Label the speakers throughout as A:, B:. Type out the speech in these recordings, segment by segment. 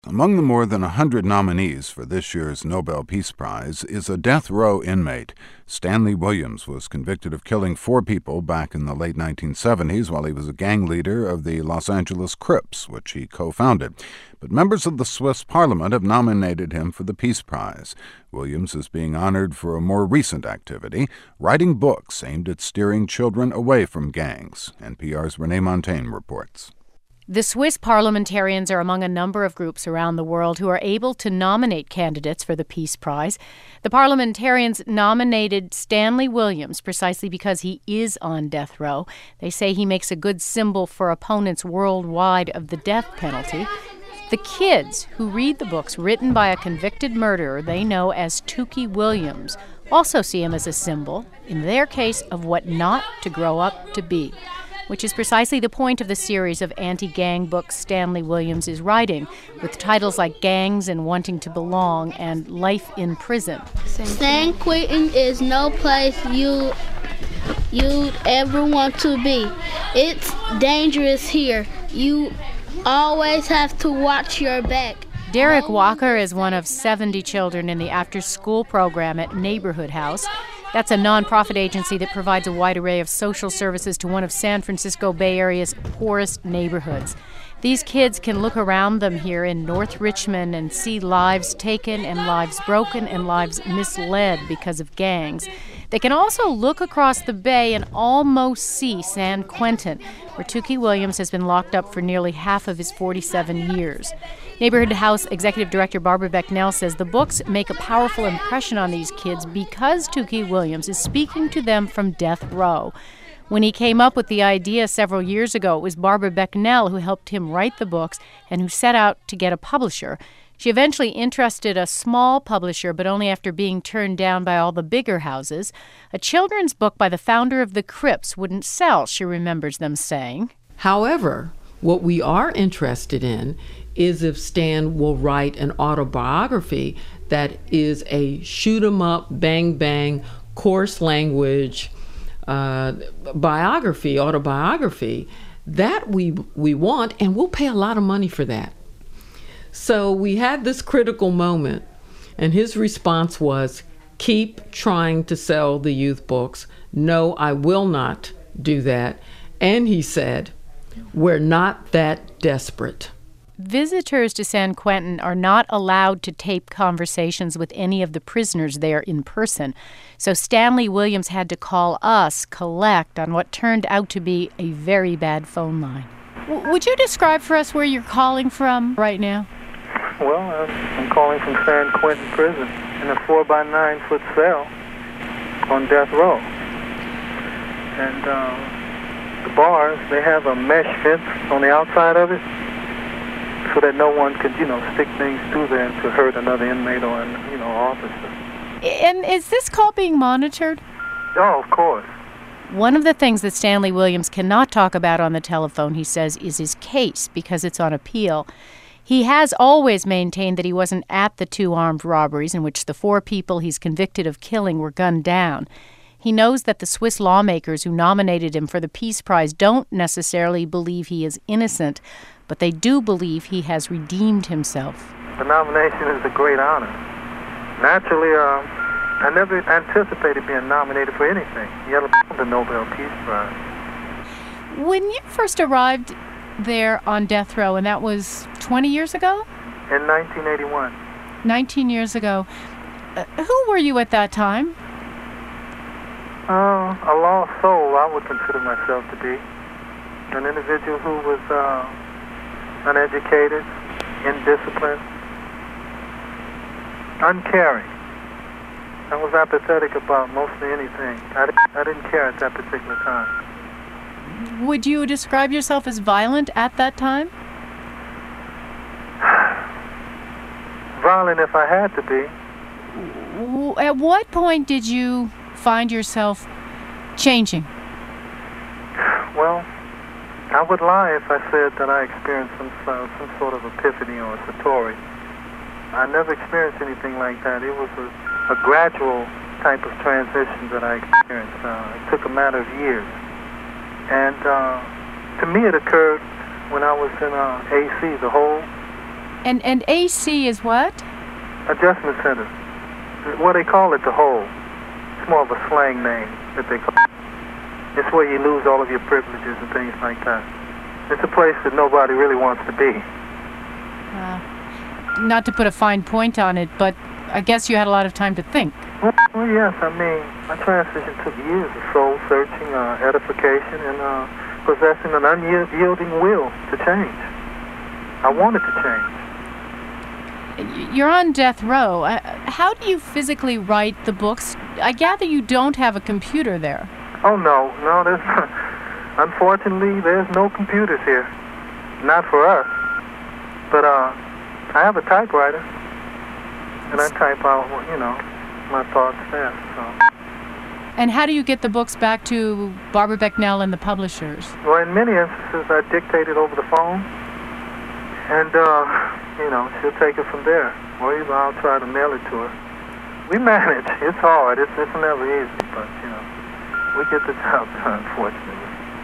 A: Among the more than 100 nominees for this year's Nobel Peace Prize is a death row inmate. Stanley Williams was convicted of killing 4 people back in the late 1970s while he was a gang leader of the Los Angeles Crips, which he co-founded. But members of the Swiss parliament have nominated him for the Peace Prize. Williams is being honored for a more recent activity, writing books aimed at steering children away from gangs. NPR's Renee Montagne reports.
B: The Swiss parliamentarians are among a number of groups around the world who are able to nominate candidates for the Peace Prize. The parliamentarians nominated Stanley Williams precisely because he is on death row. They say he makes a good symbol for opponents worldwide of the death penalty. The kids who read the books written by a convicted murderer they know as Tookie Williams also see him as a symbol, in their case, of what not to grow up to be, which is precisely the point of the series of anti-gang books Stanley Williams is writing, with titles like Gangs and Wanting to Belong and Life in Prison.
C: San Quentin is no place you'd ever want to be. It's dangerous here. You always have to watch your back.
B: Derek Walker is one of 70 children in the after-school program at Neighborhood House. That's a nonprofit agency that provides a wide array of social services to one of San Francisco Bay Area's poorest neighborhoods. These kids can look around them here in North Richmond and see lives taken and lives broken and lives misled because of gangs. They can also look across the bay and almost see San Quentin, where Tookie Williams has been locked up for nearly half of his 47 years. Neighborhood House Executive Director Barbara Becknell says the books make a powerful impression on these kids because Tookie Williams is speaking to them from death row. When he came up with the idea several years ago, it was Barbara Becknell who helped him write the books and who set out to get a publisher. She eventually interested a small publisher, but only after being turned down by all the bigger houses. A children's book by the founder of the Crips wouldn't sell, she remembers them saying.
D: However, what we are interested in is if Stan will write an autobiography that is a shoot-'em-up, bang-bang, coarse language biography, autobiography. That we want, and we'll pay a lot of money for that. So we had this critical moment, and his response was, keep trying to sell the youth books. No, I will not do that. And he said, we're not that desperate.
B: Visitors to San Quentin are not allowed to tape conversations with any of the prisoners there in person. So Stanley Williams had to call us, collect, on what turned out to be a very bad phone line. Would you describe for us where you're calling from right now?
E: Well, I'm calling from San Quentin Prison in a 4-by-9-foot cell on death row. And the bars, they have a mesh fence on the outside of it so that no one could, stick things through there to hurt another inmate or an, officer.
B: And is this call being monitored?
E: Oh, of course.
B: One of the things that Stanley Williams cannot talk about on the telephone, he says, is his case because it's on appeal. He has always maintained that he wasn't at the 2 armed robberies in which the 4 people he's convicted of killing were gunned down. He knows that the Swiss lawmakers who nominated him for the Peace Prize don't necessarily believe he is innocent, but they do believe he has redeemed himself.
E: The nomination is a great honor. Naturally, I never anticipated being nominated for anything, yet alone the Nobel Peace Prize.
B: When you first arrived there on death row, and that was 20 years ago?
E: In 1981.
B: 19 years ago. Who were you at that time?
E: A lost soul, I would consider myself to be. An individual who was uneducated, indisciplined, uncaring. I was apathetic about mostly anything. I didn't care at that particular time.
B: Would you describe yourself as violent at that time?
E: Violent if I had to be.
B: At what point did you find yourself changing?
E: Well, I would lie if I said that I experienced some sort of epiphany or satori. I never experienced anything like that. It was a gradual type of transition that I experienced. It took a matter of years. And to me it occurred when I was in AC, the hole,
B: And AC is what?
E: Adjustment Center. Well, they call it the hole. It's more of a slang name that they call it. It's where you lose all of your privileges and things like that. It's a place that nobody really wants to be.
B: Not to put a fine point on it, but I guess you had a lot of time to think.
E: Well, yes. I mean, my transition took years of soul-searching, edification, and possessing an unyielding will to change. I wanted to change.
B: You're on death row. How do you physically write the books? I gather you don't have a computer there.
E: Oh, no, there's unfortunately, there's no computers here. Not for us. But I have a typewriter, and I type out, my thoughts there. So.
B: And how do you get the books back to Barbara Becknell and the publishers?
E: Well, in many instances, I dictate it over the phone, and, she'll take it from there. Or either I'll try to mail it to her. We manage. It's hard. It's never easy, but, we get the job done, fortunately.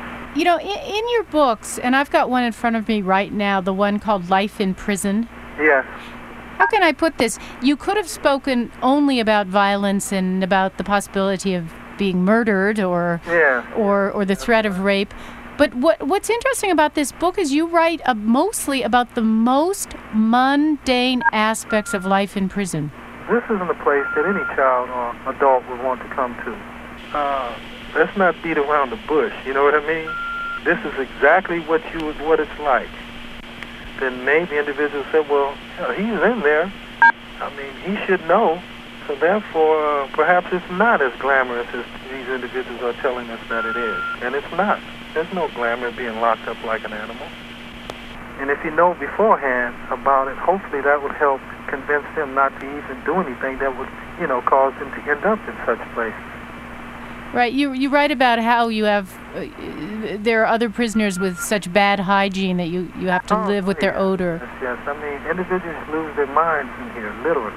B: In your books, and I've got one in front of me right now, the one called Life in Prison.
E: Yes.
B: How can I put this? You could have spoken only about violence and about the possibility of being murdered or the threat of rape. But what's interesting about this book is you write mostly about the most mundane aspects of life in prison.
E: This isn't a place that any child or adult would want to come to. Let's not beat around the bush, you know what I mean? This is exactly what it's like. Then maybe individuals said, well, he's in there. I mean, he should know. So therefore, perhaps it's not as glamorous as these individuals are telling us that it is. And it's not. There's no glamour being locked up like an animal. And if you know beforehand about it, hopefully that would help convince them not to even do anything that would, cause them to end up in such places.
B: Right. You write about how you have, there are other prisoners with such bad hygiene that you have to live with their odor.
E: Yes. I mean, individuals lose their minds in here, literally.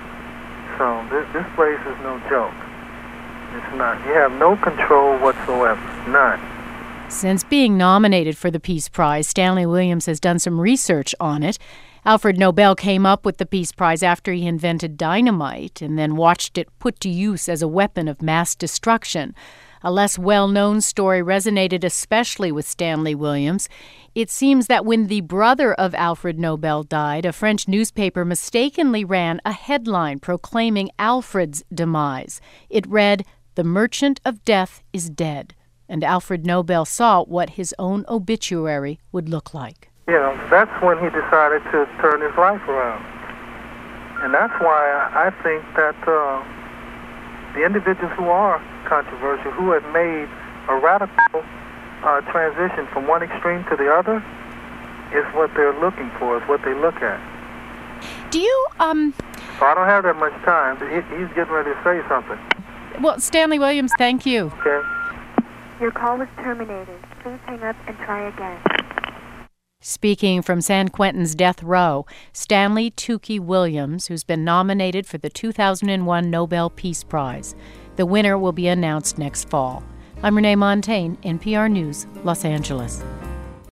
E: So this place is no joke. It's not. You have no control whatsoever. None.
B: Since being nominated for the Peace Prize, Stanley Williams has done some research on it. Alfred Nobel came up with the Peace Prize after he invented dynamite and then watched it put to use as a weapon of mass destruction. A less well-known story resonated especially with Stanley Williams. It seems that when the brother of Alfred Nobel died, a French newspaper mistakenly ran a headline proclaiming Alfred's demise. It read, "The Merchant of Death is dead." And Alfred Nobel saw what his own obituary would look like.
E: That's when he decided to turn his life around. And that's why I think that the individuals who are controversial, who have made a radical transition from one extreme to the other, is what they're looking for, is what they look at.
B: Do you,
E: So I don't have that much time. He's getting ready to say something.
B: Well, Stanley Williams, thank you.
E: Okay.
F: Your call was terminated. Please hang up and try again.
B: Speaking from San Quentin's death row, Stanley Tukey Williams, who's been nominated for the 2001 Nobel Peace Prize. The winner will be announced next fall. I'm Renee Montaigne, NPR News, Los Angeles.